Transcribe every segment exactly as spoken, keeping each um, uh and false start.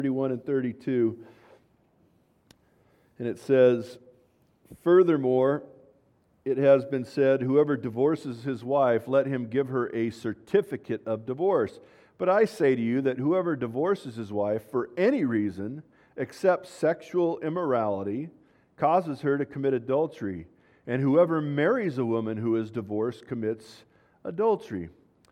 thirty-one and thirty-two. And it says, "Furthermore, it has been said, whoever divorces his wife, let him give her a certificate of divorce. But I say to you that whoever divorces his wife for any reason, except sexual immorality, causes her to commit adultery. And whoever marries a woman who is divorced commits adultery."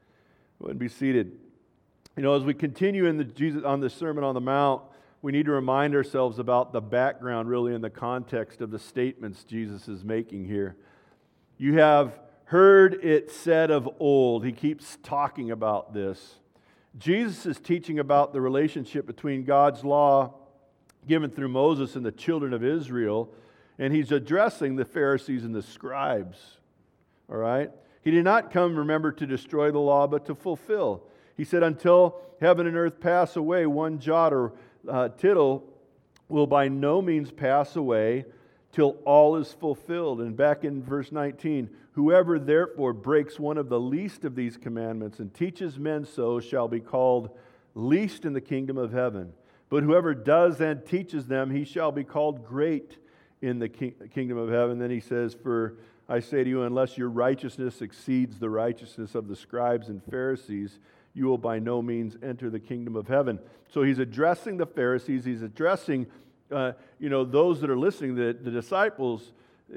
Go ahead and be seated. You know, as we continue in the Jesus on the Sermon on the Mount, we need to remind ourselves about the background, really, in the context of the statements Jesus is making here. You have heard it said of old. He keeps talking about this. Jesus is teaching about the relationship between God's law given through Moses and the children of Israel, and he's addressing the Pharisees and the scribes. All right? He did not come, remember, to destroy the law, but to fulfill. He said, until heaven and earth pass away, one jot or uh, tittle will by no means pass away till all is fulfilled. And back in verse nineteen, "Whoever therefore breaks one of the least of these commandments and teaches men so shall be called least in the kingdom of heaven. But whoever does and teaches them, he shall be called great in the ki- kingdom of heaven." Then he says, "For I say to you, unless your righteousness exceeds the righteousness of the scribes and Pharisees, you will by no means enter the kingdom of heaven." So he's addressing the Pharisees. He's addressing, uh, you know, those that are listening, the, the disciples,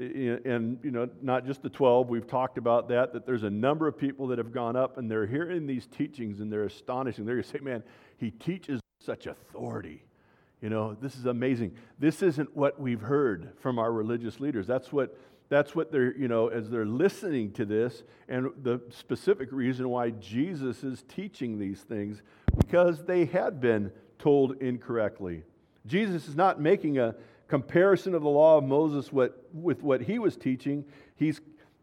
and, you know, not just the twelve. We've talked about that, that there's a number of people that have gone up and they're hearing these teachings and they're astonishing. They're going to say, man, he teaches such authority. You know, this is amazing. This isn't what we've heard from our religious leaders. That's what That's what they're, you know, as they're listening to this, and the specific reason why Jesus is teaching these things, because they had been told incorrectly. Jesus is not making a comparison of the law of Moses what, with what he was teaching. He's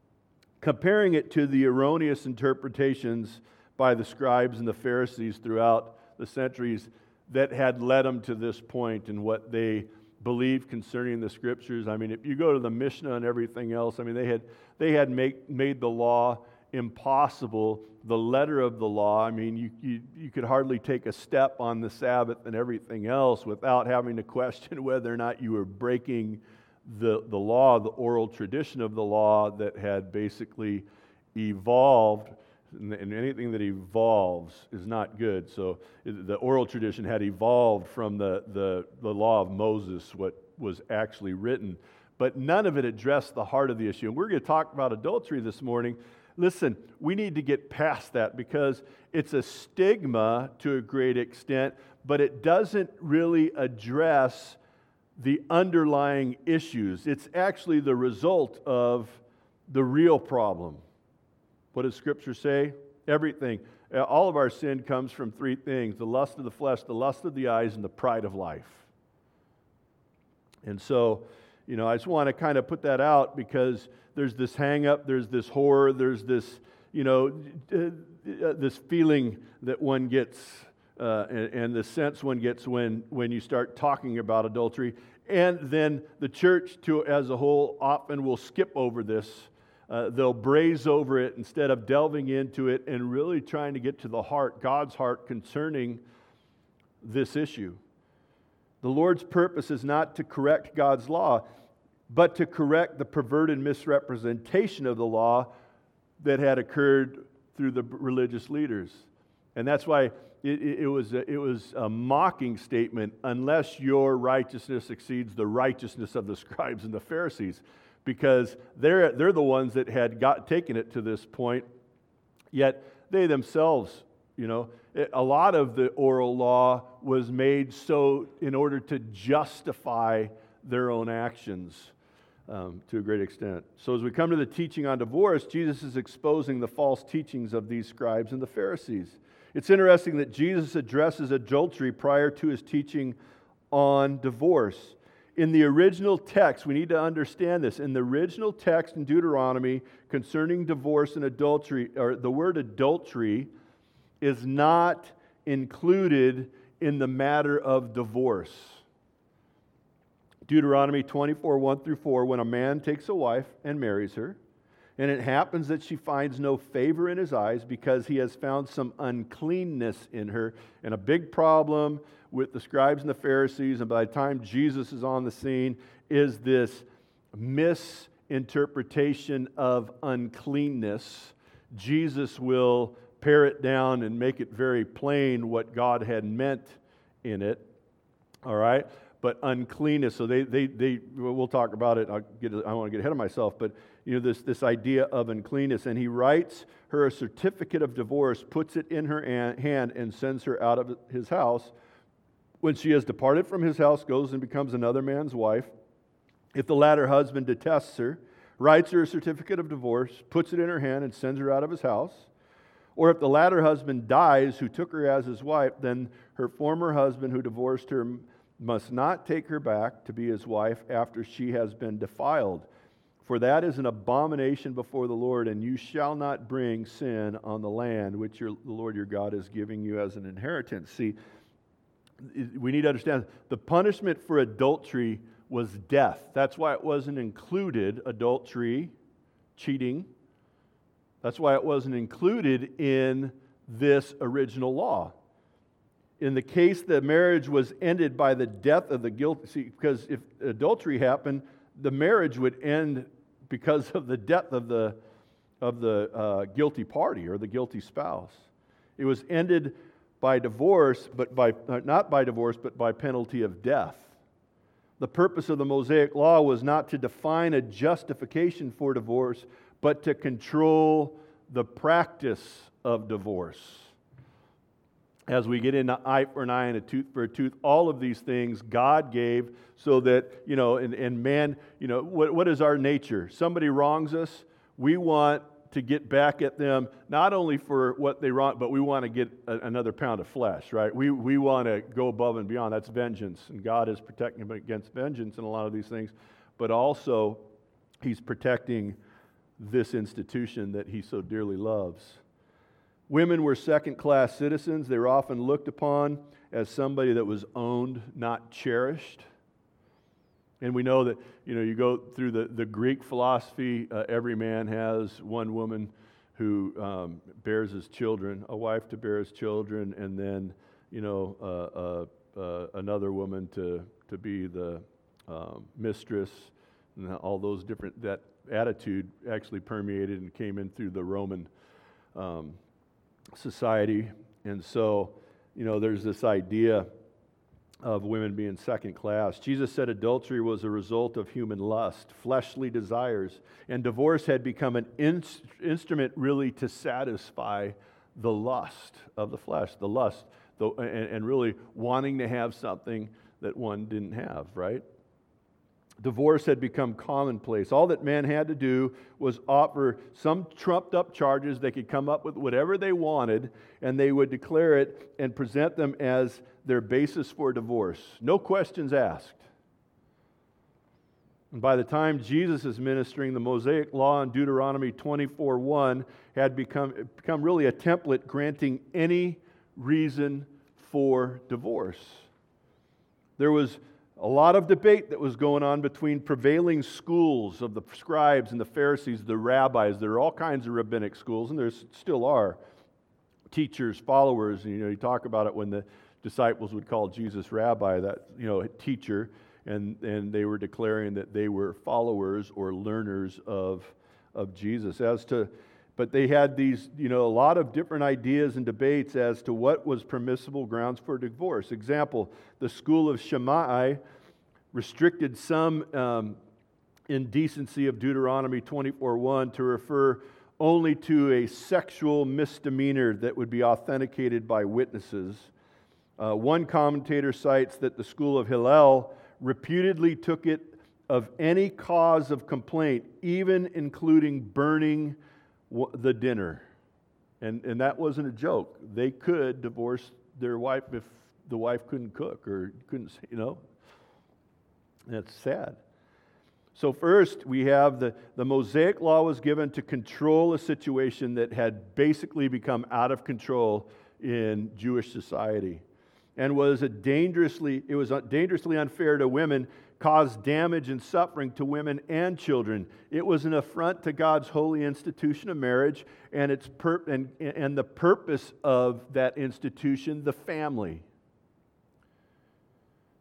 comparing it to the erroneous interpretations by the scribes and the Pharisees throughout the centuries that had led them to this point and what they believe concerning the Scriptures. I mean, if you go to the Mishnah and everything else, I mean, they had they had make, made the law impossible, the letter of the law. I mean, you, you you could hardly take a step on the Sabbath and everything else without having to question whether or not you were breaking the, the law, the oral tradition of the law that had basically evolved. And anything that evolves is not good. So the oral tradition had evolved from the, the, the law of Moses, what was actually written. But none of it addressed the heart of the issue. And we're going to talk about adultery this morning. Listen, we need to get past that because it's a stigma to a great extent, but it doesn't really address the underlying issues. It's actually the result of the real problem. What does Scripture say? Everything. All of our sin comes from three things: the lust of the flesh, the lust of the eyes, and the pride of life. And so, you know, I just want to kind of put that out because there's this hang-up, there's this horror, there's this, you know, this feeling that one gets uh, and, and the sense one gets when, when you start talking about adultery. And then the church to, as a whole often will skip over this. Uh, they'll braze over it instead of delving into it and really trying to get to the heart, God's heart, concerning this issue. The Lord's purpose is not to correct God's law, but to correct the perverted misrepresentation of the law that had occurred through the religious leaders. And that's why it, it, it, was a, it was a mocking statement, unless your righteousness exceeds the righteousness of the scribes and the Pharisees. Because they're they're the ones that had got taken it to this point, yet they themselves, you know, a lot of the oral law was made so in order to justify their own actions um, to a great extent. So as we come to the teaching on divorce, Jesus is exposing the false teachings of these scribes and the Pharisees. It's interesting that Jesus addresses adultery prior to his teaching on divorce. In the original text, we need to understand this. In the original text in Deuteronomy concerning divorce and adultery, or the word adultery is not included in the matter of divorce. Deuteronomy twenty-four, one through four, when a man takes a wife and marries her, and it happens that she finds no favor in his eyes because he has found some uncleanness in her. And a big problem with the scribes and the Pharisees, and by the time Jesus is on the scene, is this misinterpretation of uncleanness. Jesus will pare it down and make it very plain what God had meant in it. All right? But uncleanness, so they, they, they we'll talk about it. I'll get, I don't want to get ahead of myself, but you know, this, this idea of uncleanness. And he writes her a certificate of divorce, puts it in her hand, and sends her out of his house. When she has departed from his house, goes and becomes another man's wife. If the latter husband detests her, writes her a certificate of divorce, puts it in her hand, and sends her out of his house. Or if the latter husband dies, who took her as his wife, then her former husband who divorced her must not take her back to be his wife after she has been defiled. For that is an abomination before the Lord, and you shall not bring sin on the land which your, the Lord your God is giving you as an inheritance. See, we need to understand the punishment for adultery was death. That's why it wasn't included, adultery, cheating. That's why it wasn't included in this original law. In the case the marriage was ended by the death of the guilty, see, because if adultery happened, the marriage would end because of the death of the of the uh, guilty party or the guilty spouse. It was ended by divorce, but by uh, not by divorce, but by penalty of death. The purpose of the Mosaic Law was not to define a justification for divorce, but to control the practice of divorce. As we get into eye for an eye and a tooth for a tooth, all of these things God gave so that, you know, and, and man, you know, what, what is our nature? Somebody wrongs us, we want to get back at them, not only for what they wrong, but we want to get a, another pound of flesh, right? We, we want to go above and beyond. That's vengeance, and God is protecting them against vengeance in a lot of these things, but also He's protecting this institution that He so dearly loves. Women were second-class citizens. They were often looked upon as somebody that was owned, not cherished. And we know that, you know, you go through the, the Greek philosophy, uh, every man has one woman who um, bears his children, a wife to bear his children, and then, you know, uh, uh, uh, another woman to, to be the um, mistress, and all those different, that attitude actually permeated and came in through the Roman um society. And so, you know, there's this idea of women being second class. Jesus said adultery was a result of human lust, fleshly desires, and divorce had become an in- instrument really to satisfy the lust of the flesh, the lust, the, and, and really wanting to have something that one didn't have, right? Divorce had become commonplace. All that man had to do was offer some trumped up charges. They could come up with whatever they wanted, and they would declare it and present them as their basis for divorce. No questions asked. And by the time Jesus is ministering, the Mosaic Law in Deuteronomy twenty-four one had become, become really a template granting any reason for divorce. There was a lot of debate that was going on between prevailing schools of the scribes and the Pharisees, the rabbis. There are all kinds of rabbinic schools, and there still are teachers, followers. And, you know, you talk about it when the disciples would call Jesus rabbi, that, you know, a teacher, and, and they were declaring that they were followers or learners of, of Jesus. As to, but they had these, you know, a lot of different ideas and debates as to what was permissible grounds for divorce. Example, the school of Shammai restricted some um, indecency of Deuteronomy twenty-four one to refer only to a sexual misdemeanor that would be authenticated by witnesses. Uh, one commentator cites that the school of Hillel reputedly took it of any cause of complaint, even including burning the dinner. And and that wasn't a joke. They could divorce their wife if the wife couldn't cook or couldn't, you know. That's sad. So first, we have the, the Mosaic Law was given to control a situation that had basically become out of control in Jewish society, and was a dangerously, it was dangerously unfair to women, caused damage and suffering to women and children. It was an affront to God's holy institution of marriage and its pur- and, and the purpose of that institution, the family.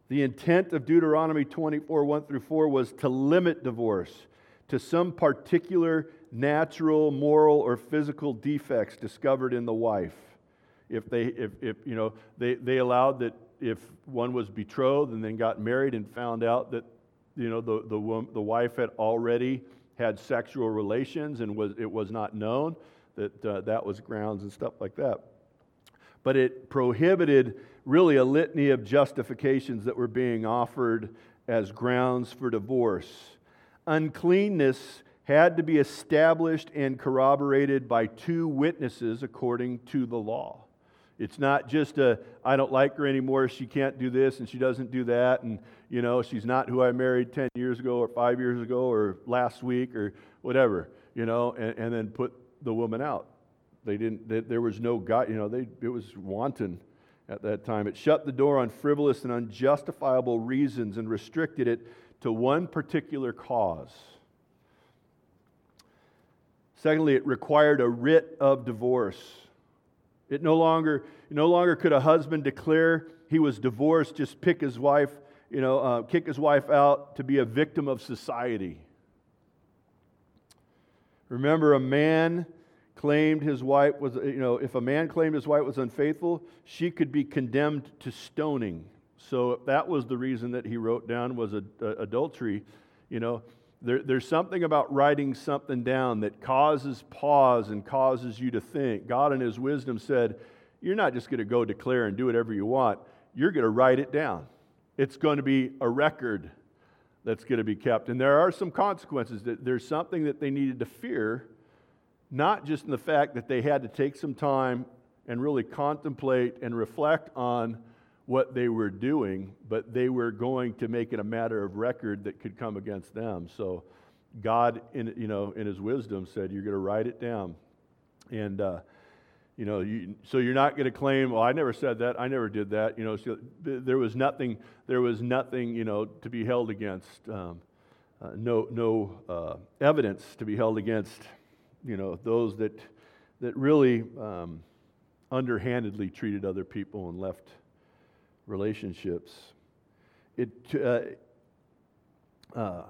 The intent of Deuteronomy twenty-four, one through four was to limit divorce to some particular natural, moral, or physical defects discovered in the wife. If they, if, if you know, they, they allowed that if one was betrothed and then got married and found out that, you know, the the wom- the wife had already had sexual relations and was it was not known, that uh, that was grounds and stuff like that. But it prohibited really a litany of justifications that were being offered as grounds for divorce. Uncleanness had to be established and corroborated by two witnesses according to the law. It's not just a, I don't like her anymore, she can't do this and she doesn't do that, and you know, she's not who I married ten years ago or five years ago or last week or whatever, you know, and, and then put the woman out. They didn't, they, there was no God, you know, they, it was wanton at that time. It shut the door on frivolous and unjustifiable reasons and restricted it to one particular cause. Secondly, it required a writ of divorce. It no longer, no longer could a husband declare he was divorced, just pick his wife, you know, uh, kick his wife out to be a victim of society. Remember, a man claimed his wife was, you know, if a man claimed his wife was unfaithful, she could be condemned to stoning. So that was the reason that he wrote down was a, a, adultery. You know, there, there's something about writing something down that causes pause and causes you to think. God in His wisdom said, you're not just going to go declare and do whatever you want. You're going to write it down. It's going to be a record that's going to be kept. And there are some consequences. There's something that they needed to fear, not just in the fact that they had to take some time and really contemplate and reflect on what they were doing, but they were going to make it a matter of record that could come against them. So God, in you know, in His wisdom, said, "You're going to write it down," and uh, you know, you, so you're not going to claim, "Well, I never said that. I never did that." You know, so there was nothing. There was nothing, you know, to be held against. Um, uh, no, no uh, evidence to be held against. You know, those that that really um, underhandedly treated other people and left relationships. It uh, uh,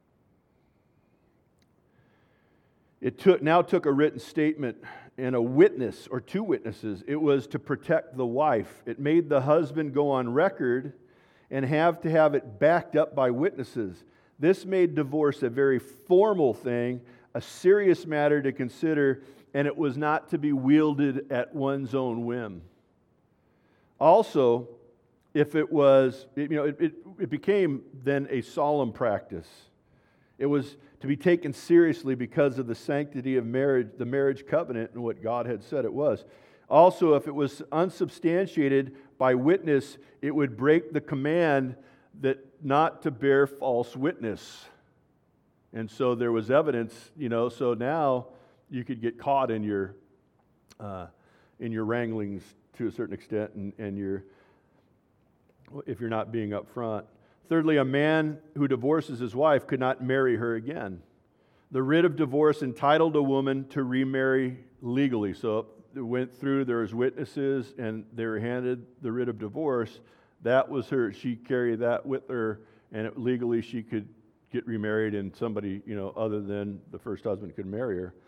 it took now took a written statement and a witness or two witnesses. It was to protect the wife. It made the husband go on record and have to have it backed up by witnesses. This made divorce a very formal thing, a serious matter to consider, and it was not to be wielded at one's own whim. Also, if it was, you know, it, it, it became then a solemn practice. It was to be taken seriously because of the sanctity of marriage, the marriage covenant, and what God had said it was. Also, if it was unsubstantiated by witness, it would break the command that not to bear false witness. And so there was evidence, you know, so now you could get caught in your uh, in your wranglings to a certain extent, and, and your if you're not being upfront. Thirdly, a man who divorces his wife could not marry her again. The writ of divorce entitled a woman to remarry legally. So it went through, there was witnesses, and they were handed the writ of divorce. That was her. She carried that with her, and it, legally she could get remarried, and somebody, you know, other than the first husband could marry her.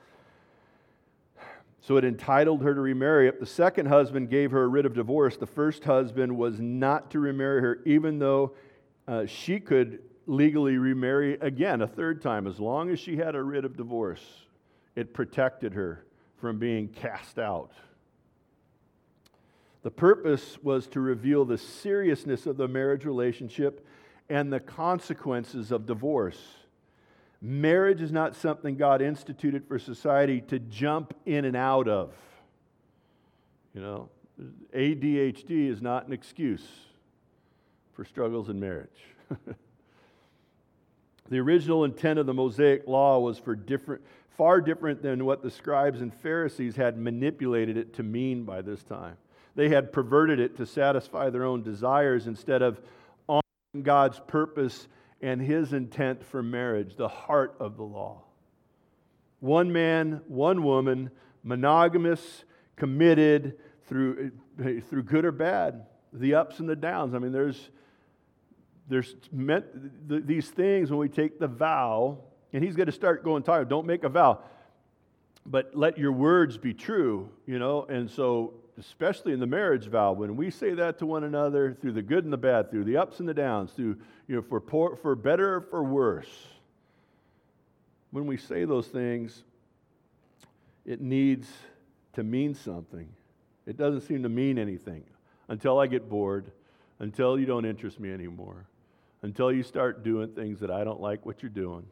So it entitled her to remarry. If the second husband gave her a writ of divorce, the first husband was not to remarry her, even though uh, she could legally remarry again a third time. As long as she had a writ of divorce, it protected her from being cast out. The purpose was to reveal the seriousness of the marriage relationship and the consequences of divorce. Marriage is not something God instituted for society to jump in and out of. You know, A D H D is not an excuse for struggles in marriage. The original intent of the Mosaic Law was for different, far different than what the scribes and Pharisees had manipulated it to mean by this time. They had perverted it to satisfy their own desires instead of honoring God's purpose and His intent for marriage, the heart of the law. One man, one woman, monogamous, committed through, through good or bad, the ups and the downs. I mean, there's there's meant th- these things when we take the vow, and he's going to start going, talking, don't make a vow, but let your words be true, you know, and so especially in the marriage vow, when we say that to one another through the good and the bad, through the ups and the downs, through, you know, for poor, for better or for worse, when we say those things, it needs to mean something. It doesn't seem to mean anything until I get bored, until you don't interest me anymore, until you start doing things that I don't like what you're doing.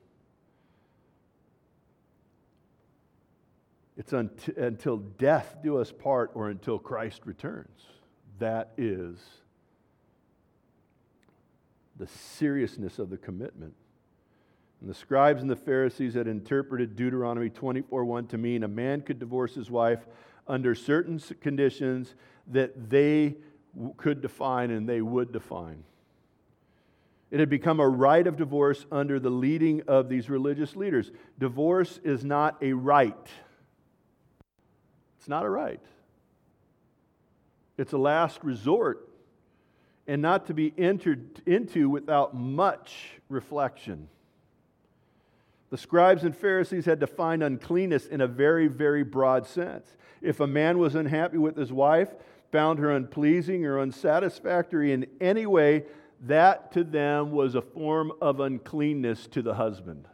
It's unt- until death do us part or until Christ returns. That is the seriousness of the commitment. And the scribes and the Pharisees had interpreted Deuteronomy twenty-four one to mean a man could divorce his wife under certain conditions that they w- could define and they would define. It had become a right of divorce under the leading of these religious leaders. Divorce is not a right. It's not a right. It's a last resort and not to be entered into without much reflection. The scribes and Pharisees had defined uncleanness in a very, very broad sense. If a man was unhappy with his wife, found her unpleasing or unsatisfactory in any way, that to them was a form of uncleanness to the husband.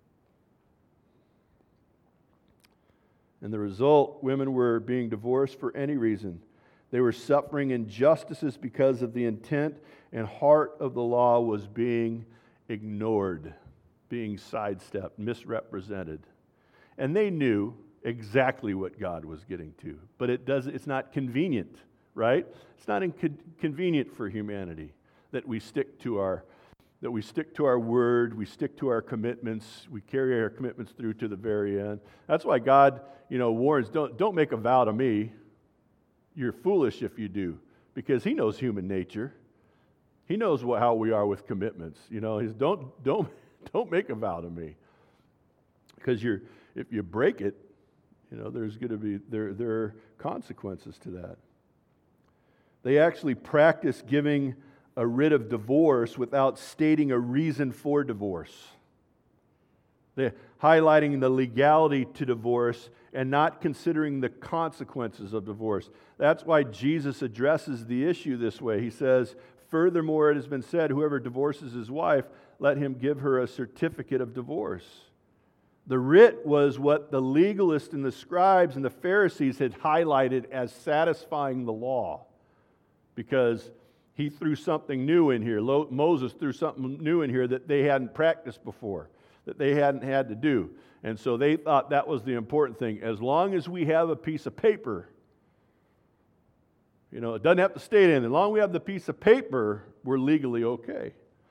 And the result, women were being divorced for any reason. They were suffering injustices because of the intent and heart of the law was being ignored, being sidestepped, misrepresented. And they knew exactly what God was getting to, but it does it's not convenient, right? It's not inconvenient for humanity that we stick to our that we stick to our word, we stick to our commitments, we carry our commitments through to the very end. That's why God, you know, warns, don't don't make a vow to me. You're foolish if you do, because he knows human nature. He knows what, how we are with commitments. You know, he's don't don't don't make a vow to me, because you're if you break it, you know, there's going to be there there are consequences to that. They actually practice giving a writ of divorce without stating a reason for divorce. They're highlighting the legality to divorce and not considering the consequences of divorce. That's why Jesus addresses the issue this way. He says, furthermore, it has been said, whoever divorces his wife, let him give her a certificate of divorce. The writ was what the legalists and the scribes and the Pharisees had highlighted as satisfying the law, because he threw something new in here. Moses threw something new in here that they hadn't practiced before, that they hadn't had to do. And so they thought that was the important thing. As long as we have a piece of paper, you know, it doesn't have to state anything. As long as we have the piece of paper, we're legally okay.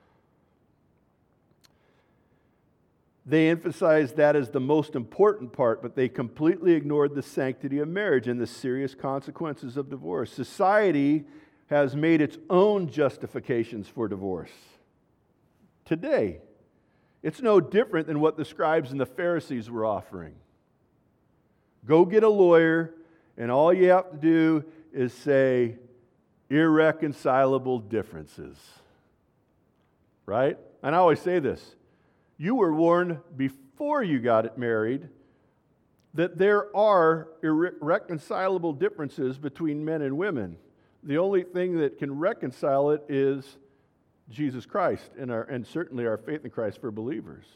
They emphasized that as the most important part, but they completely ignored the sanctity of marriage and the serious consequences of divorce. Society has made its own justifications for divorce. Today, it's no different than what the scribes and the Pharisees were offering. Go get a lawyer, and all you have to do is say, irreconcilable differences. Right? And I always say this. You were warned before you got married that there are irreconcilable differences between men and women. The only thing that can reconcile it is Jesus Christ and, our, and certainly our faith in Christ for believers.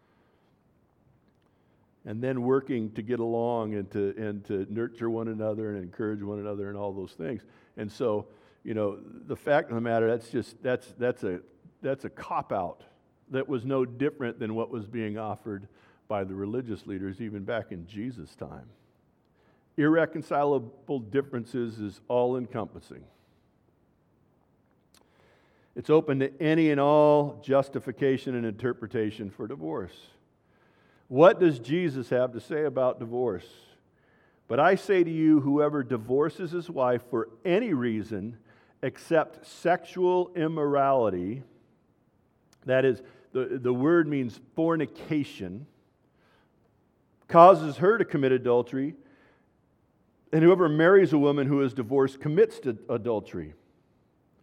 And then working to get along and to, and to nurture one another and encourage one another and all those things. And so, you know, the fact of the matter, that's just, that's, that's a, that's a cop-out that was no different than what was being offered by the religious leaders even back in Jesus' time. Irreconcilable differences is all-encompassing. It's open to any and all justification and interpretation for divorce. What does Jesus have to say about divorce? But I say to you, whoever divorces his wife for any reason except sexual immorality, that is, the, the word means fornication, causes her to commit adultery, and whoever marries a woman who is divorced commits adultery.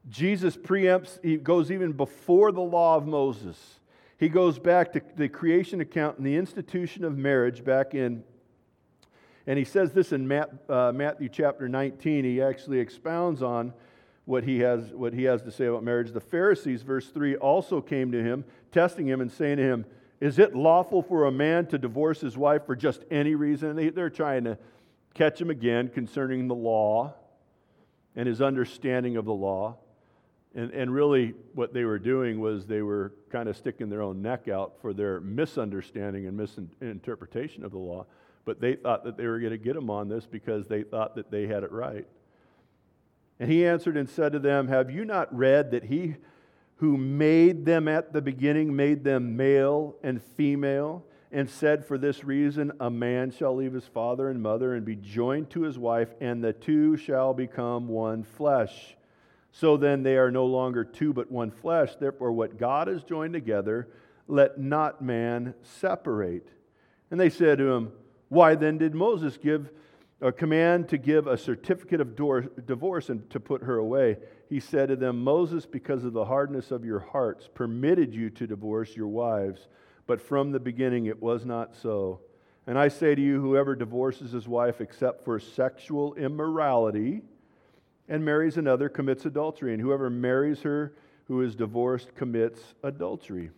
Jesus preempts, he goes even before the law of Moses. He goes back to the creation account and the institution of marriage back in, and he says this in Matthew chapter nineteen. He actually expounds on what he has what he has to say about marriage. The Pharisees, verse three, also came to him, testing him and saying to him, "Is it lawful for a man to divorce his wife for just any reason?" And they, they're trying to catch him again concerning the law and his understanding of the law. And, and really what they were doing was they were kind of sticking their own neck out for their misunderstanding and misinterpretation of the law. But they thought that they were going to get him on this because they thought that they had it right. And he answered and said to them, "Have you not read that he who made them at the beginning made them male and female, and said, for this reason a man shall leave his father and mother and be joined to his wife, and the two shall become one flesh. So then they are no longer two but one flesh. Therefore what God has joined together, let not man separate." And they said to him, "Why then did Moses give a command to give a certificate of divorce and to put her away?" He said to them, "Moses, because of the hardness of your hearts, permitted you to divorce your wives, but from the beginning it was not so. And I say to you, whoever divorces his wife except for sexual immorality and marries another commits adultery, and whoever marries her who is divorced commits adultery."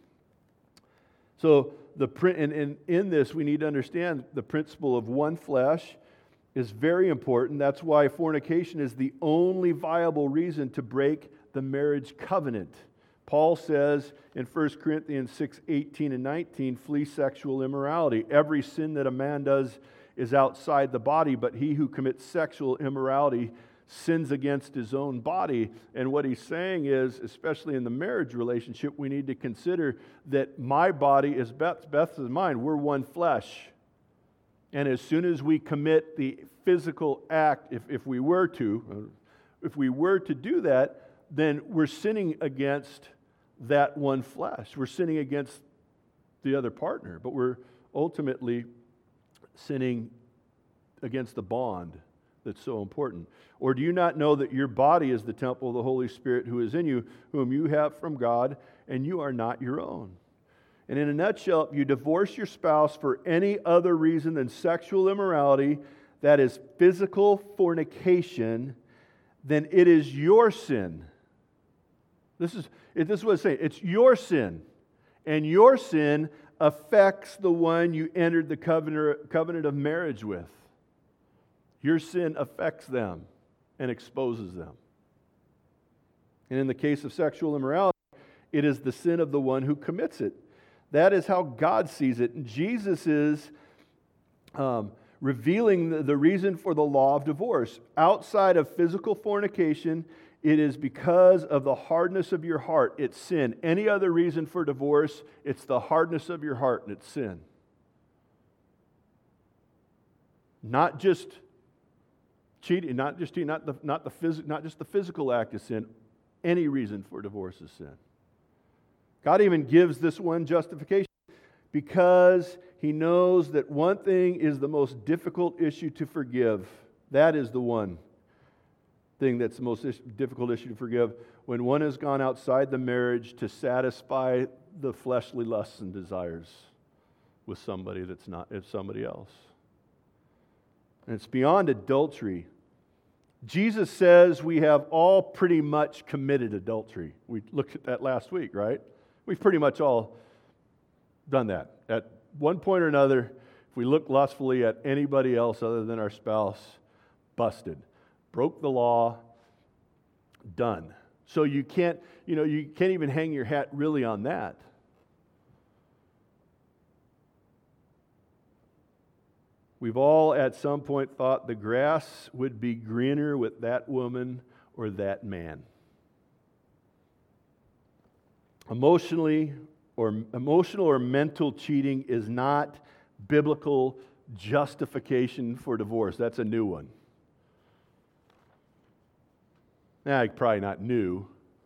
So the and, and in this we need to understand the principle of one flesh is very important. That's why fornication is the only viable reason to break the marriage covenant. Paul says in First Corinthians six, eighteen and nineteen, "Flee sexual immorality. Every sin that a man does is outside the body, but he who commits sexual immorality sins against his own body." And what he's saying is, especially in the marriage relationship, we need to consider that my body is Beth's, Beth's is mine. We're one flesh. And as soon as we commit the physical act, if, if we were to, if we were to do that, then we're sinning against that one flesh. We're sinning against the other partner, but we're ultimately sinning against the bond that's so important. Or do you not know that your body is the temple of the Holy Spirit who is in you, whom you have from God, and you are not your own? And in a nutshell, if you divorce your spouse for any other reason than sexual immorality, that is physical fornication, then it is your sin. This is, this is what it's saying. It's your sin. And your sin affects the one you entered the covenant, covenant of marriage with. Your sin affects them and exposes them. And in the case of sexual immorality, it is the sin of the one who commits it. That is how God sees it. And Jesus is um, revealing the, the reason for the law of divorce. Outside of physical fornication, it is because of the hardness of your heart. It's sin. Any other reason for divorce, it's the hardness of your heart and it's sin. Not just cheating, not just cheating, not the not the phys- not just the physical act of sin. Any reason for divorce is sin. God even gives this one justification because He knows that one thing is the most difficult issue to forgive. That is the one thing that's the most is- difficult issue to forgive. When one has gone outside the marriage to satisfy the fleshly lusts and desires with somebody that's not, it's somebody else. And it's beyond adultery. Jesus says we have all pretty much committed adultery. We looked at that last week, right? We've pretty much all done that. At one point or another, if we look lustfully at anybody else other than our spouse, busted. Broke the law, done. So you can't, you know, you can't even hang your hat really on that. We've all at some point thought the grass would be greener with that woman or that man. Emotionally or emotional or mental cheating is not biblical justification for divorce. That's a new one. Nah, probably not new.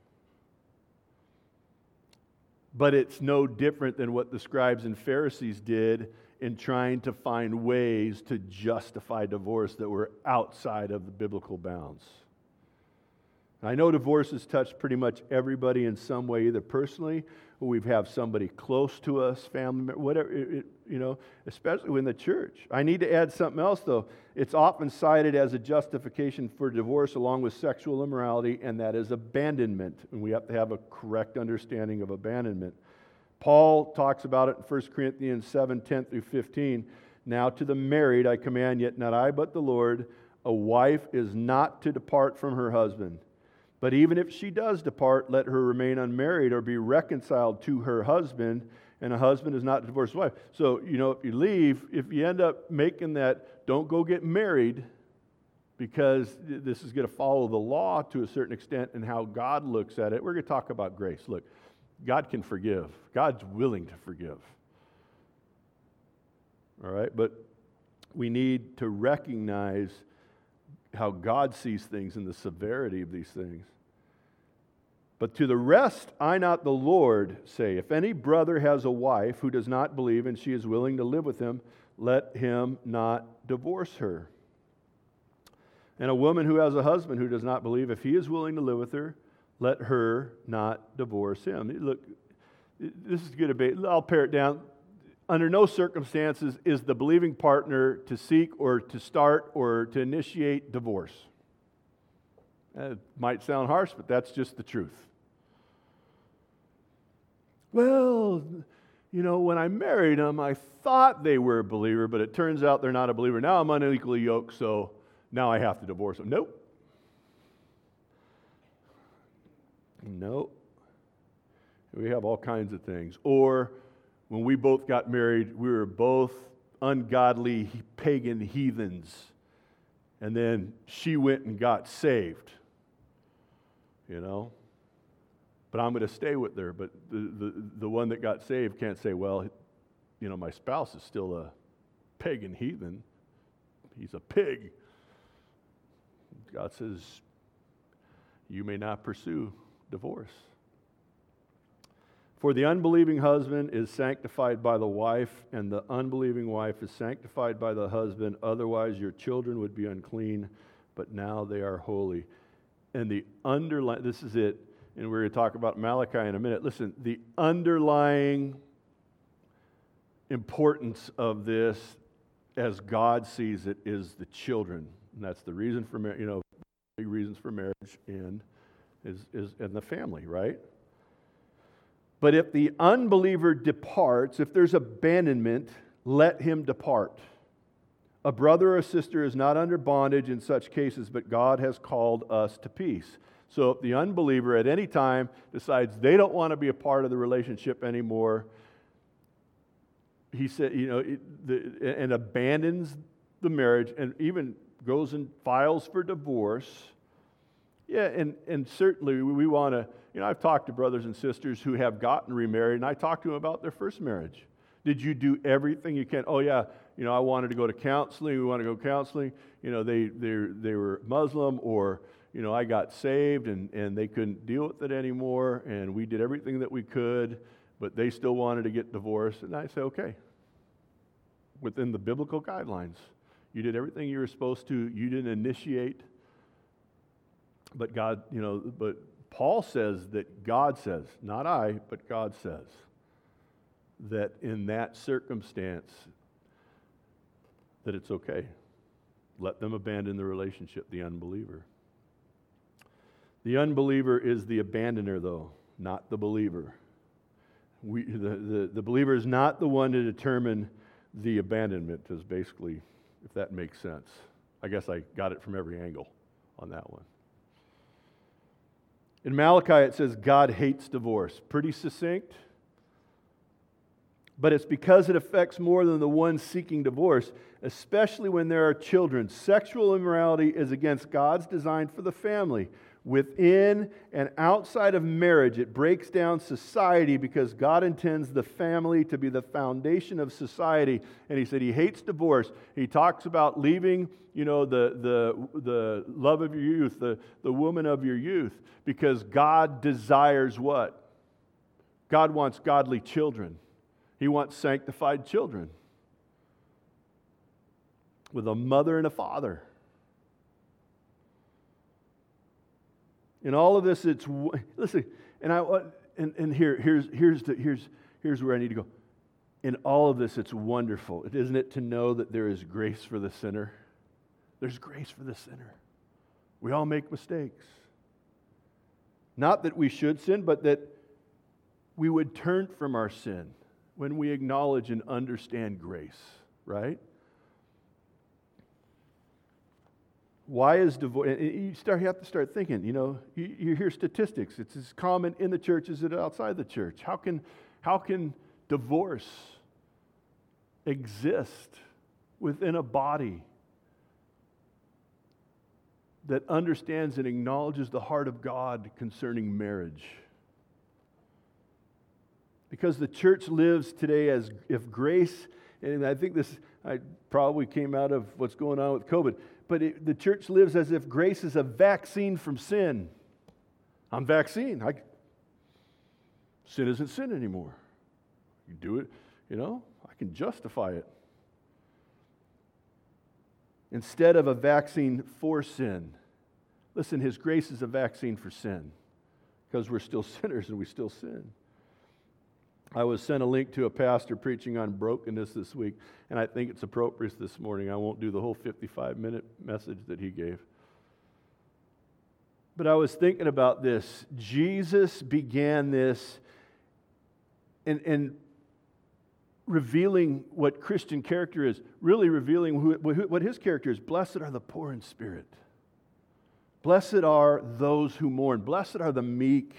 But it's no different than what the scribes and Pharisees did in trying to find ways to justify divorce that were outside of the biblical bounds. I know divorces touch pretty much everybody in some way, either personally or we have somebody close to us, family member, whatever, it, it, you know, especially in the church. I need to add something else, though. It's often cited as a justification for divorce along with sexual immorality, and that is abandonment. And we have to have a correct understanding of abandonment. Paul talks about it in First Corinthians seven, ten through fifteen. Now to the married I command, yet not I, but the Lord, a wife is not to depart from her husband. But even if she does depart, let her remain unmarried or be reconciled to her husband, and a husband is not to divorce his wife. So, you know, if you leave, if you end up making that, don't go get married, because this is going to follow the law to a certain extent and how God looks at it. We're going to talk about grace. Look, God can forgive. God's willing to forgive. All right, but we need to recognize how God sees things and the severity of these things. But to the rest, I, not the Lord, say, if any brother has a wife who does not believe and she is willing to live with him, let him not divorce her. And a woman who has a husband who does not believe, if he is willing to live with her, let her not divorce him. Look, this is good debate. I'll pare it down. Under no circumstances is the believing partner to seek or to start or to initiate divorce. It might sound harsh, but that's just the truth. Well, you know, when I married them, I thought they were a believer, but it turns out they're not a believer. Now I'm unequally yoked, so now I have to divorce them. Nope. Nope. We have all kinds of things. Or when we both got married, we were both ungodly pagan heathens. And then she went and got saved. You know? But I'm going to stay with her. But the, the, the one that got saved can't say, well, you know, my spouse is still a pagan heathen. He's a pig. God says, you may not pursue divorce. For the unbelieving husband is sanctified by the wife, and the unbelieving wife is sanctified by the husband. Otherwise, your children would be unclean, but now they are holy. And the underlying, this is it, and we're going to talk about Malachi in a minute. Listen, the underlying importance of this, as God sees it, is the children. And that's the reason for, you know, big reasons for marriage and is, is and the family, right? But if the unbeliever departs, if there's abandonment, let him depart. A brother or sister is not under bondage in such cases, but God has called us to peace. So if the unbeliever at any time decides they don't want to be a part of the relationship anymore, he said, you know, it, the, and abandons the marriage and even goes and files for divorce. Yeah, and, and certainly we want to, you know, I've talked to brothers and sisters who have gotten remarried, and I talked to them about their first marriage. Did you do everything you can? Oh, yeah, you know, I wanted to go to counseling. We want to go counseling. You know, they they they were Muslim, or, you know, I got saved, and, and they couldn't deal with it anymore, and we did everything that we could, but they still wanted to get divorced. And I say, okay, within the biblical guidelines, you did everything you were supposed to. You didn't initiate. But God, you know, but Paul says that God says, not I, but God says, that in that circumstance, that it's okay. Let them abandon the relationship, the unbeliever. The unbeliever is the abandoner, though, not the believer. We, the, the, the believer is not the one to determine the abandonment, is basically, if that makes sense. I guess I got it from every angle on that one. In Malachi, it says God hates divorce. Pretty succinct. But it's because it affects more than the one seeking divorce, especially when there are children. Sexual immorality is against God's design for the family. Within and outside of marriage, it breaks down society because God intends the family to be the foundation of society. And he said he hates divorce. He talks about leaving, you know, the, the, the love of your youth, the, the woman of your youth, because God desires what? God wants godly children. He wants sanctified children with a mother and a father. In all of this, it's listen, and I and, and here here's here's the here's here's where I need to go. In all of this, it's wonderful, isn't it, to know that there is grace for the sinner? There's grace for the sinner. We all make mistakes. Not that we should sin, but that we would turn from our sin when we acknowledge and understand grace, right? Why is divorce? You start. You have to start thinking. You know, you, you hear statistics. It's as common in the church as it is outside the church. How can, how can divorce exist within a body that understands and acknowledges the heart of God concerning marriage? Because the church lives today as if grace, and I think this I probably came out of what's going on with COVID, but it, the church lives as if grace is a vaccine from sin. I'm vaccine. I, sin isn't sin anymore. You do it, you know, I can justify it. Instead of a vaccine for sin. Listen, His grace is a vaccine for sin because we're still sinners and we still sin. I was sent a link to a pastor preaching on brokenness this week, and I think it's appropriate this morning. I won't do the whole fifty-five minute message that he gave. But I was thinking about this. Jesus began this and, and revealing what Christian character is, really revealing who, what his character is. Blessed are the poor in spirit. Blessed are those who mourn. Blessed are the meek.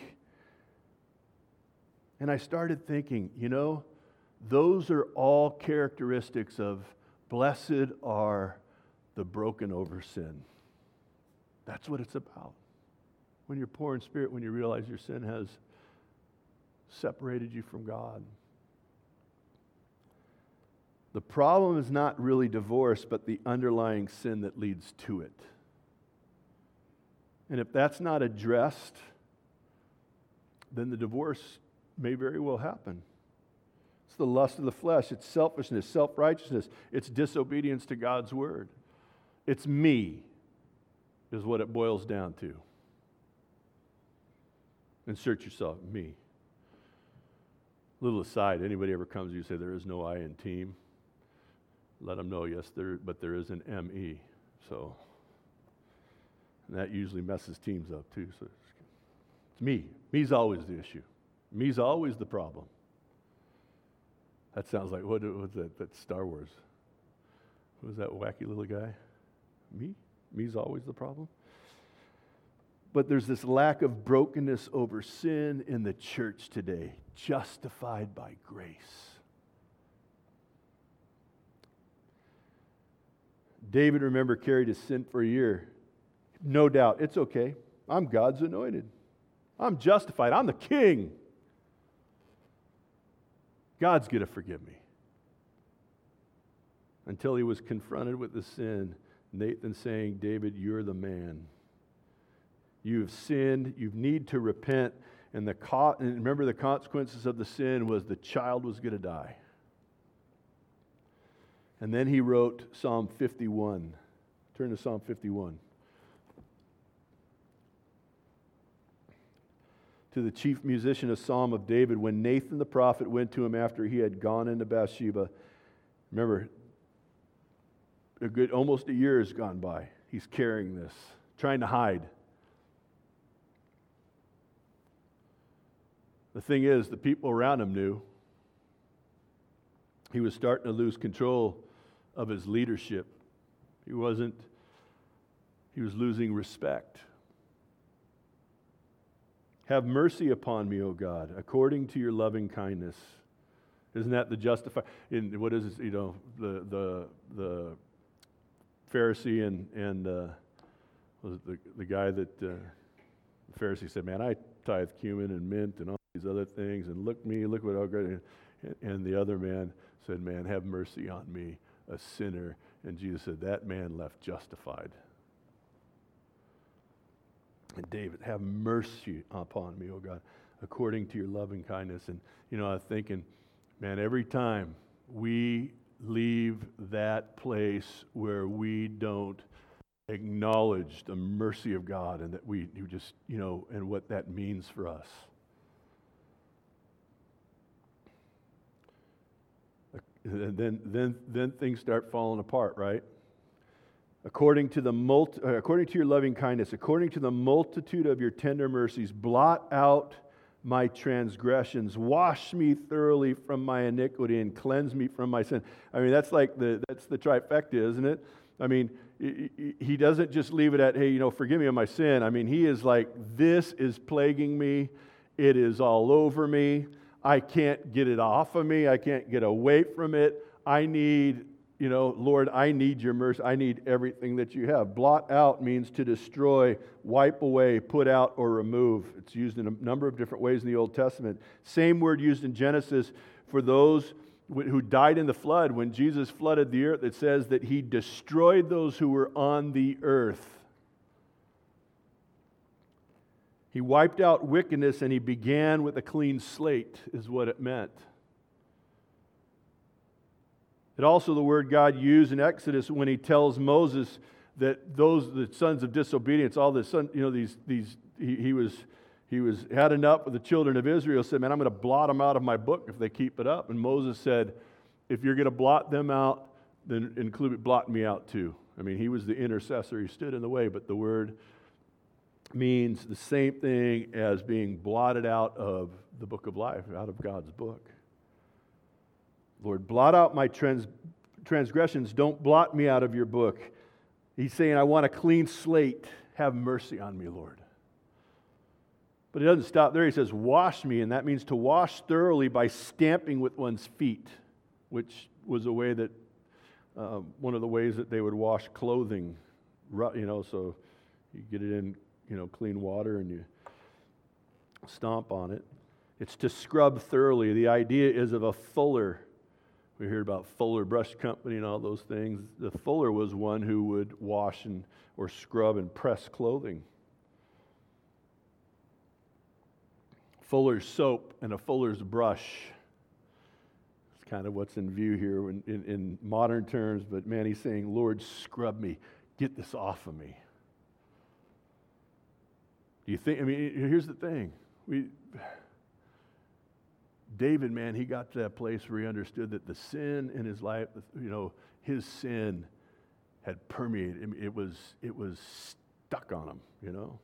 And I started thinking, you know, those are all characteristics of blessed are the broken over sin. That's what it's about. When you're poor in spirit, when you realize your sin has separated you from God. The problem is not really divorce, but the underlying sin that leads to it. And if that's not addressed, then the divorce may very well happen. It's the lust of the flesh. It's selfishness, self-righteousness. It's disobedience to God's word. It's me is what it boils down to. Insert yourself, me. Little aside, anybody ever comes to you and say there is no I in team? Let them know, yes, there, but there is an M E. So, and that usually messes teams up too. So it's me. Me's always the issue. Me's always the problem. That sounds like, what was that? That's Star Wars. Who was that wacky little guy? Me? Me's always the problem? But there's this lack of brokenness over sin in the church today, justified by grace. David, remember, carried his sin for a year. No doubt, it's okay. I'm God's anointed. I'm justified. I'm the king. God's going to forgive me. Until he was confronted with the sin, Nathan saying, David, you're the man. You have sinned. You need to repent. And, the co- and remember, the consequences of the sin was the child was going to die. And then he wrote Psalm fifty-one. Turn to Psalm fifty-one. To the chief musician, a psalm of David, when Nathan the prophet went to him after he had gone into Bathsheba. Remember, a good almost a year has gone by. He's carrying this, trying to hide. The thing is, the people around him knew. He was starting to lose control of his leadership. He wasn't, he was losing respect. Have mercy upon me, O God, according to your loving kindness. Isn't that the justify? In what is it? You know, the the the Pharisee and and uh, was it the the guy that uh, the Pharisee said, "Man, I tithe cumin and mint and all these other things, and look me, look what I'll get." And the other man said, "Man, have mercy on me, a sinner." And Jesus said, "That man left justified." And David, have mercy upon me, O God, according to your loving kindness. And, you know, I was thinking, man, every time we leave that place where we don't acknowledge the mercy of God and that we you just, you know, and what that means for us. And then, then, then things start falling apart, right? According to the multi, according to your loving kindness, according to the multitude of your tender mercies, blot out my transgressions, wash me thoroughly from my iniquity, and cleanse me from my sin. I mean, that's like the that's the trifecta, isn't it? I mean, he doesn't just leave it at, hey, you know, forgive me of my sin. I mean, he is like, this is plaguing me. It is all over me. I can't get it off of me. I can't get away from it. I need, you know, Lord, I need your mercy. I need everything that you have. Blot out means to destroy, wipe away, put out, or remove. It's used in a number of different ways in the Old Testament. Same word used in Genesis for those who died in the flood. When Jesus flooded the earth, it says that he destroyed those who were on the earth. He wiped out wickedness and he began with a clean slate, is what it meant. It also the word God used in Exodus when he tells Moses that those the sons of disobedience, all the son, you know, these these he, he was he was had enough with the children of Israel. Said, "Man, I'm going to blot them out of my book if they keep it up." And Moses said, "If you're going to blot them out, then include blot me out too." I mean, he was the intercessor. He stood in the way, but the word means the same thing as being blotted out of the book of life, out of God's book. Lord, blot out my trans- transgressions. Don't blot me out of your book. He's saying, I want a clean slate. Have mercy on me, Lord. But he doesn't stop there. He says, wash me, and that means to wash thoroughly by stamping with one's feet, which was a way that, uh, one of the ways that they would wash clothing, you know, so you get it in, you know, clean water and you stomp on it. It's to scrub thoroughly. The idea is of a fuller. We heard about Fuller Brush Company and all those things. The fuller was one who would wash and or scrub and press clothing. Fuller's soap and a fuller's brush. It's kind of what's in view here in, in, in modern terms, but man, he's saying, Lord, scrub me. Get this off of me. Do you think, I mean, here's the thing. We, David, man, he got to that place where he understood that the sin in his life, you know, his sin had permeated. I mean, it was, it was stuck on him, you know.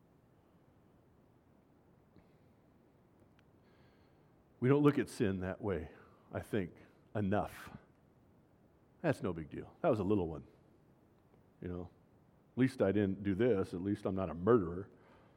We don't look at sin that way, I think, enough. That's no big deal. That was a little one, you know. At least I didn't do this. At least I'm not a murderer.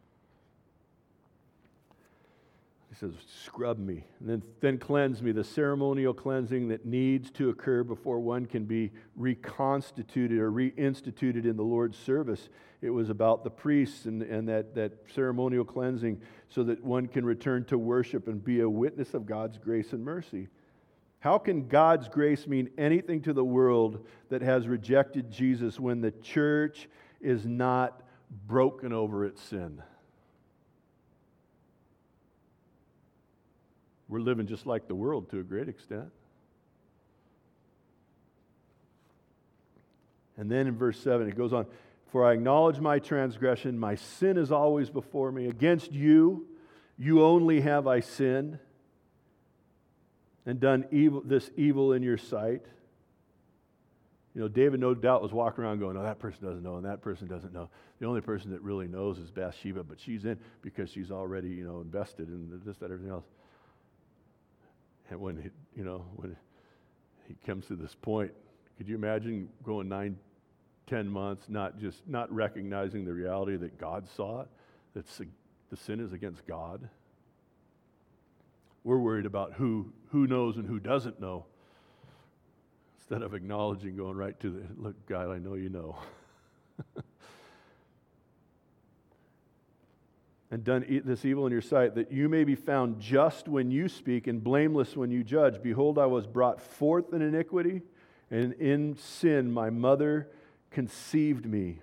He says, scrub me, and then, then cleanse me, the ceremonial cleansing that needs to occur before one can be reconstituted or reinstituted in the Lord's service. It was about the priests and, and that, that ceremonial cleansing so that one can return to worship and be a witness of God's grace and mercy. How can God's grace mean anything to the world that has rejected Jesus when the church is not broken over its sin? We're living just like the world to a great extent. And then in verse seven, it goes on, for I acknowledge my transgression, my sin is always before me. Against you, you only have I sinned and done evil, this evil in your sight. You know, David no doubt was walking around going, no, that person doesn't know and that person doesn't know. The only person that really knows is Bathsheba, but she's in because she's already, you know, invested in this, that, everything else. And when, he, you know, when he comes to this point, could you imagine going nine, ten months, not just, not recognizing the reality that God saw it, that the sin is against God? We're worried about who, who knows and who doesn't know, instead of acknowledging, going right to the, look, God, I know you know. And done e- this evil in your sight, that you may be found just when you speak and blameless when you judge. Behold, I was brought forth in iniquity, and in sin my mother conceived me.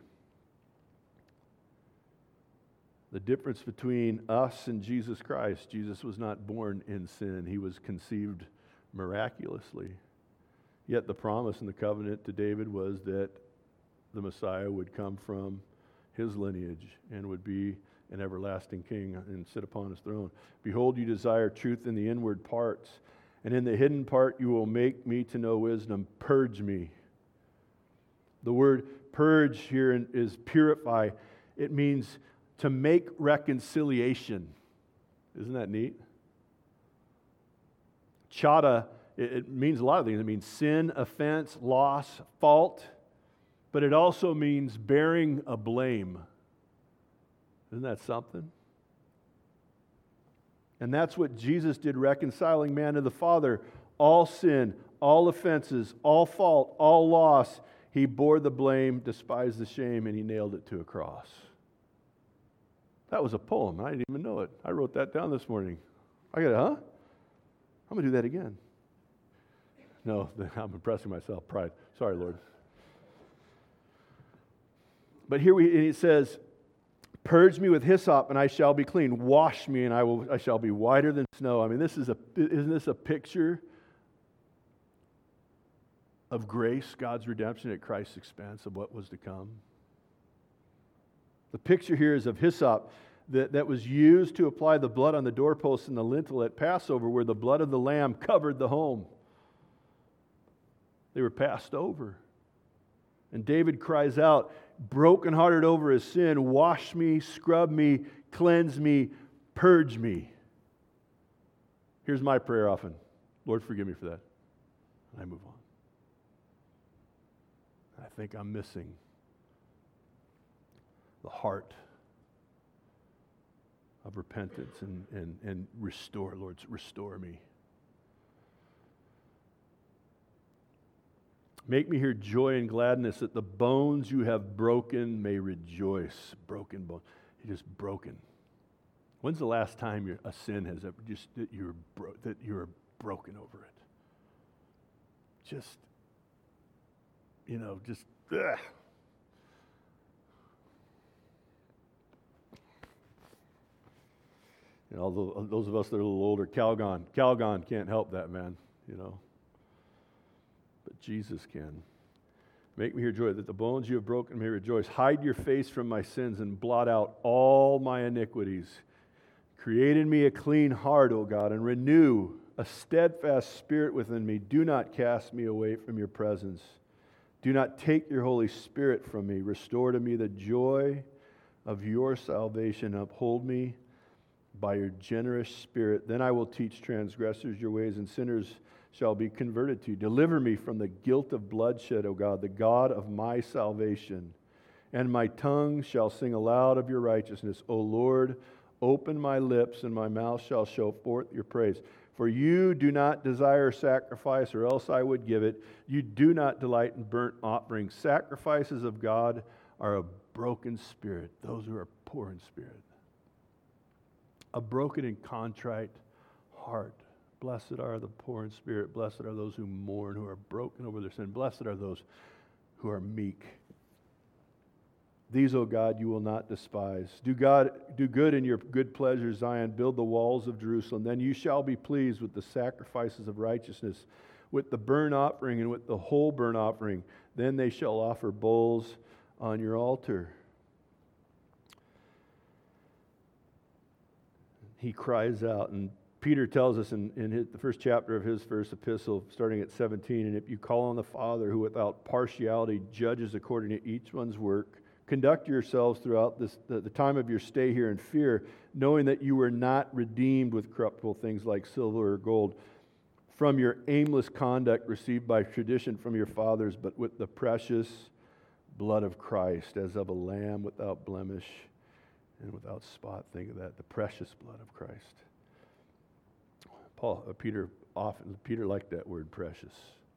The difference between us and Jesus Christ, Jesus was not born in sin. He was conceived miraculously. Yet the promise in the covenant to David was that the Messiah would come from his lineage and would be an everlasting king and sit upon his throne. Behold, you desire truth in the inward parts, and in the hidden part you will make me to know wisdom. Purge me. The word purge here is purify. It means to make reconciliation. Isn't that neat? Chada, it, it means a lot of things. It means sin, offense, loss, fault, but it also means bearing a blame. Isn't that something? And that's what Jesus did, reconciling man to the Father. All sin, all offenses, all fault, all loss. He bore the blame, despised the shame, and he nailed it to a cross. That was a poem. I didn't even know it. I wrote that down this morning. I got it, huh? I'm going to do that again. No, I'm impressing myself. Pride. Sorry, Lord. But here we, it says, purge me with hyssop and I shall be clean. Wash me and I will I shall be whiter than snow. I mean, this is a isn't this a picture of grace, God's redemption at Christ's expense of what was to come? The picture here is of hyssop that, that was used to apply the blood on the doorposts and the lintel at Passover, where the blood of the lamb covered the home. They were passed over. And David cries out, brokenhearted over his sin, wash me, scrub me, cleanse me, purge me. Here's my prayer often. Lord, forgive me for that. And I move on. I think I'm missing the heart of repentance and, and, and restore, Lord, restore me. Make me hear joy and gladness that the bones you have broken may rejoice. Broken bones. You're just broken. When's the last time you're, a sin has ever just that you're bro- that you're broken over it? Just, you know, just ugh. You know, those of us that are a little older, Calgon, Calgon can't help that, man. You know. But Jesus can. Make me hear joy that the bones you have broken may rejoice. Hide your face from my sins and blot out all my iniquities. Create in me a clean heart, O God, and renew a steadfast spirit within me. Do not cast me away from your presence. Do not take your Holy Spirit from me. Restore to me the joy of your salvation. Uphold me by your generous spirit. Then I will teach transgressors your ways, and sinners shall be converted to you. Deliver me from the guilt of bloodshed, O God, the God of my salvation. And my tongue shall sing aloud of your righteousness. O Lord, open my lips, and my mouth shall show forth your praise. For you do not desire sacrifice, or else I would give it. You do not delight in burnt offerings. Sacrifices of God are a broken spirit, those who are poor in spirit. A broken and contrite heart. Blessed are the poor in spirit. Blessed are those who mourn, who are broken over their sin. Blessed are those who are meek. These, O God, you will not despise. Do God, do good in your good pleasure, Zion. Build the walls of Jerusalem. Then you shall be pleased with the sacrifices of righteousness, with the burnt offering and with the whole burnt offering. Then they shall offer bulls on your altar. He cries out, and Peter tells us in, in his, the first chapter of his first epistle, starting at seventeen, and if you call on the Father who without partiality judges according to each one's work, conduct yourselves throughout this, the, the time of your stay here in fear, knowing that you were not redeemed with corruptible things like silver or gold from your aimless conduct received by tradition from your fathers, but with the precious blood of Christ, as of a lamb without blemish and without spot. Think of that, the precious blood of Christ. Paul, uh, Peter often, Peter liked that word, precious.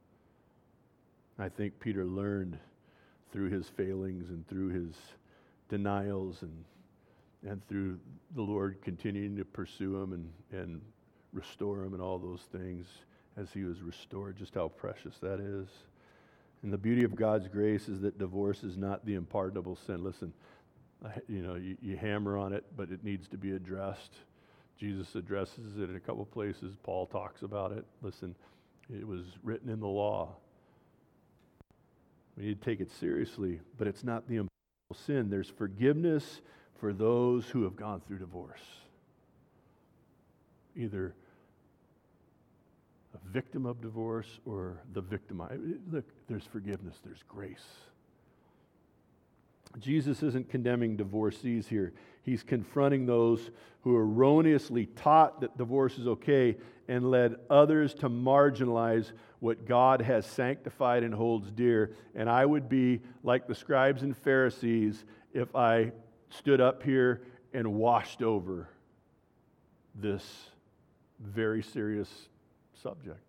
I think Peter learned through his failings and through his denials and and through the Lord continuing to pursue him and, and restore him and all those things as he was restored, just how precious that is. And the beauty of God's grace is that divorce is not the unpardonable sin. Listen, you know, you, you hammer on it, but it needs to be addressed. Jesus addresses it in a couple places. Paul talks about it. Listen, it was written in the law We need to take it seriously, but it's not the impossible sin. There's forgiveness for those who have gone through divorce. Either a victim of divorce or the victimized. Look, there's forgiveness, there's grace. Jesus isn't condemning divorcees here. He's confronting those who erroneously taught that divorce is okay and led others to marginalize what God has sanctified and holds dear. And I would be like the scribes and Pharisees if I stood up here and washed over this very serious subject.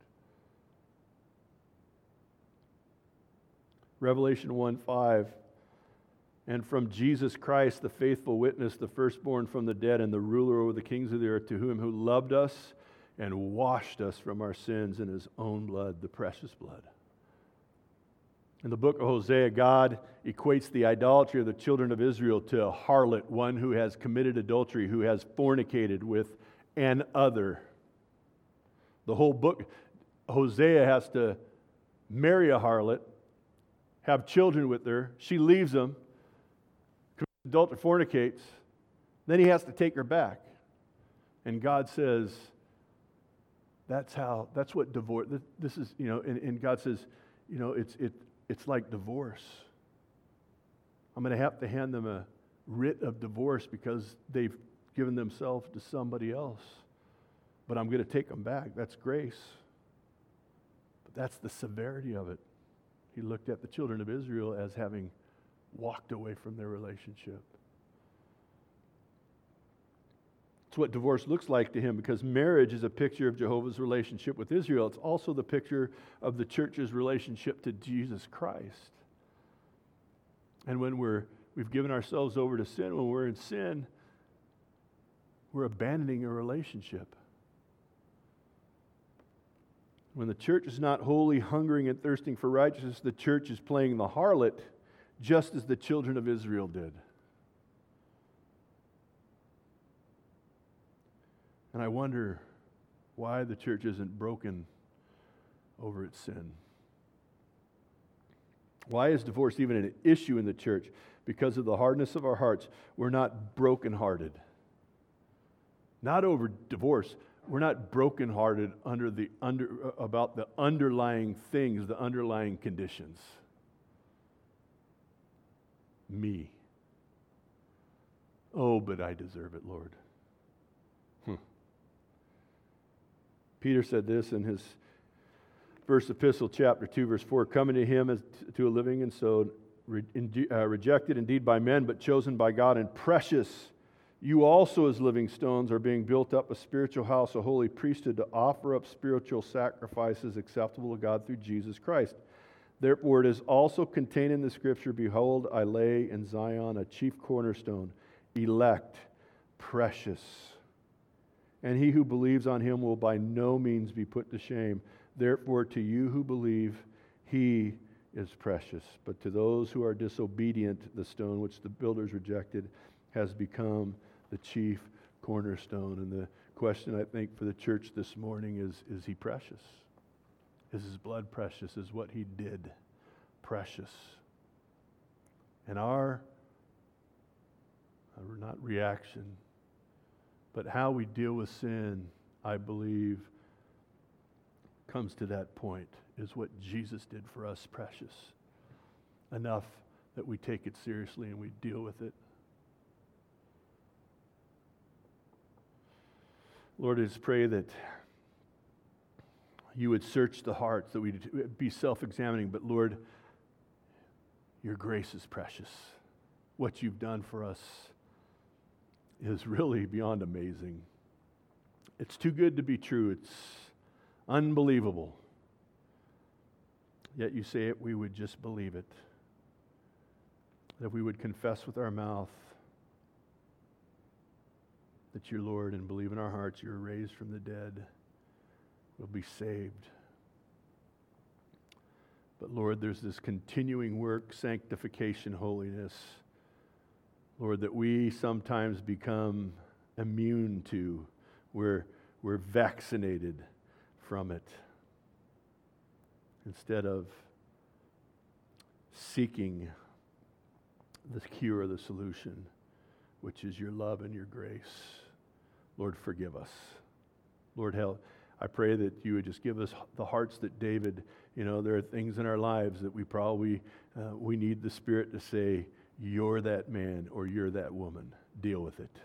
Revelation one five, and from Jesus Christ, the faithful witness, the firstborn from the dead, and the ruler over the kings of the earth, to whom who loved us and washed us from our sins in his own blood, the precious blood. In the book of Hosea, God equates the idolatry of the children of Israel to a harlot, one who has committed adultery, who has fornicated with an other. The whole book, Hosea has to marry a harlot, have children with her. She leaves him, adultery, fornicates. Then he has to take her back. And God says, that's how, that's what divorce, this is, you know, and, and God says, you know, it's it it's like divorce. I'm going to have to hand them a writ of divorce because they've given themselves to somebody else. But I'm going to take them back. That's grace. But that's the severity of it. He looked at the children of Israel as having walked away from their relationship. It's what divorce looks like to him, because marriage is a picture of Jehovah's relationship with Israel. It's also the picture of the church's relationship to Jesus Christ. And when we're, we've given ourselves over to sin, when we're in sin, we're abandoning a relationship. When the church is not wholly hungering and thirsting for righteousness, the church is playing the harlot, just as the children of Israel did. And I wonder why the church isn't broken over its sin. Why is divorce even an issue in the church? Because of the hardness of our hearts. We're not brokenhearted. Not over divorce. We're not brokenhearted under the under about the underlying things, the underlying conditions. Me. Oh, but I deserve it, Lord. Hmm. Peter said this in his first epistle, chapter two, verse four, coming to him as to a living and so re, in, uh, rejected indeed by men, but chosen by God and precious. You also as living stones are being built up a spiritual house, a holy priesthood, to offer up spiritual sacrifices acceptable to God through Jesus Christ. Therefore it is also contained in the Scripture, behold, I lay in Zion a chief cornerstone, elect, precious. And he who believes on him will by no means be put to shame. Therefore to you who believe, he is precious. But to those who are disobedient, the stone which the builders rejected has become the chief cornerstone. And the question, I think, for the church this morning is, is he precious? Is his blood precious? Is what he did precious? And our, our not reaction, but how we deal with sin, I believe, comes to that point. Is what Jesus did for us precious? Enough that we take it seriously and we deal with it. Lord, I just pray that you would search the hearts, that we'd be self-examining. But Lord, your grace is precious. What you've done for us is really beyond amazing. It's too good to be true. It's unbelievable. Yet you say it, we would just believe it. That we would confess with our mouth that you're Lord, and believe in our hearts you're raised from the dead, we'll be saved. But Lord, there's this continuing work, sanctification, holiness, Lord, that we sometimes become immune to. We're, we're vaccinated from it. Instead of seeking the cure, the solution, which is your love and your grace. Lord, forgive us. Lord, help. I pray that you would just give us the hearts that David, you know, there are things in our lives that we probably, uh, we need the Spirit to say, you're that man or you're that woman. Deal with it.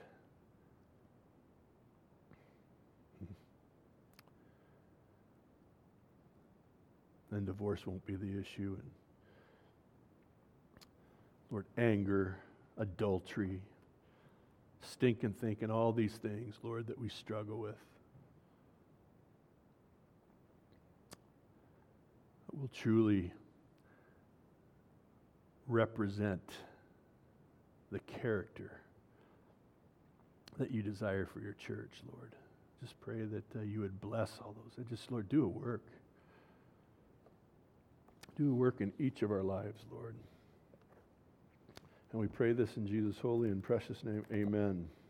Then divorce won't be the issue. And Lord, anger, adultery, stinking thinking, all these things, Lord, that we struggle with. Will truly represent the character that you desire for your church, Lord. Just pray that uh, you would bless all those. And just, Lord, do a work. Do a work in each of our lives, Lord. And we pray this in Jesus' holy and precious name. Amen.